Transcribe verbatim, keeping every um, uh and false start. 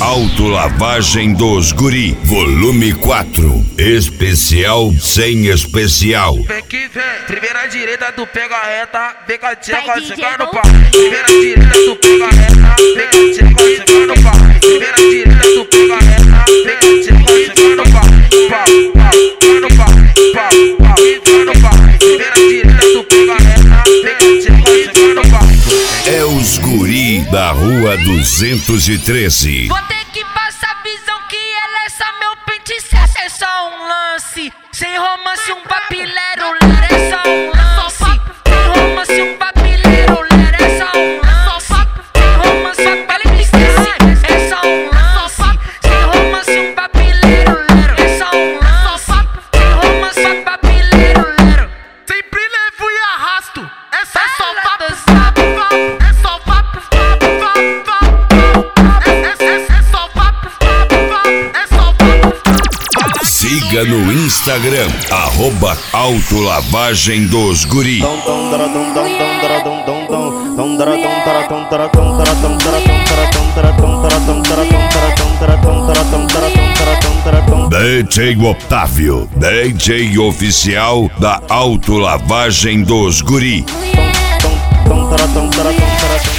Autolavagem dos Guri, volume quatro. Especial sem especial. Vem que vem, primeira direita tu pega a reta, vem com a tcheca chegando pau. Primeira direita tu pega a reta, vem com a tcheca chegando pau. Primeira direita tu pega a reta, vem com a tcheca chegando pau. Pau, pau, chegando pau, pau, pau, chegando pau. Primeira direita tu pega a reta, vem com a tcheca chegando pau. É os Guri da rua duzentos e treze. Vou ter que passar a visão que ela é só meu pente, cessa é só um lance. Sem romance, um papilero, ler é só um lance. Sem romance, um papilero, ler é só um lance. Sem romance, um papilero, é só um lance. Sem romance, um papilero, ler é só um lance. Sem romance, um papilero, ler. Sempre levo e arrasto, é só só Ela papo, dançava. é só papo, papo, papo, papo. É, é, é, é só papo, papo, papo, é só papo. Siga no Instagram, arroba Autolavagem dos Guri. D J Otávio, D J oficial da Autolavagem dos Guri. Tum, tum, tum, tum, tum, tum, tum, tum, tum, tum.